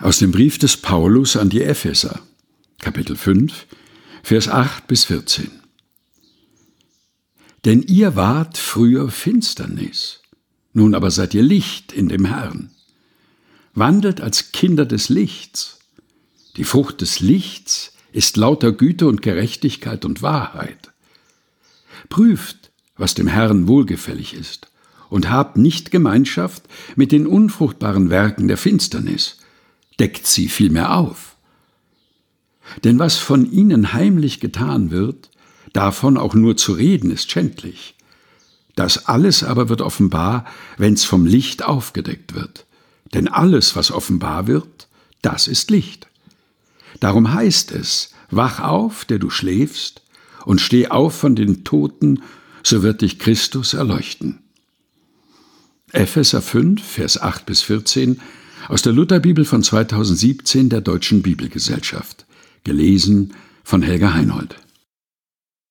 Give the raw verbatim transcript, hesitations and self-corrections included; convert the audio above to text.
Aus dem Brief des Paulus an die Epheser, Kapitel fünf, Vers acht bis vierzehn. Denn ihr wart früher Finsternis, nun aber seid ihr Licht in dem Herrn. Wandelt als Kinder des Lichts. Die Frucht des Lichts ist lauter Güte und Gerechtigkeit und Wahrheit. Prüft, was dem Herrn wohlgefällig ist, und habt nicht Gemeinschaft mit den unfruchtbaren Werken der Finsternis, deckt sie vielmehr auf. Denn was von ihnen heimlich getan wird, davon auch nur zu reden, ist schändlich. Das alles aber wird offenbar, wenn's vom Licht aufgedeckt wird. Denn alles, was offenbar wird, das ist Licht. Darum heißt es, wach auf, der du schläfst, und steh auf von den Toten, so wird dich Christus erleuchten. Epheser fünf, Vers acht bis vierzehn, aus der Lutherbibel von zweitausendsiebzehn der Deutschen Bibelgesellschaft. Gelesen von Helga Heinold.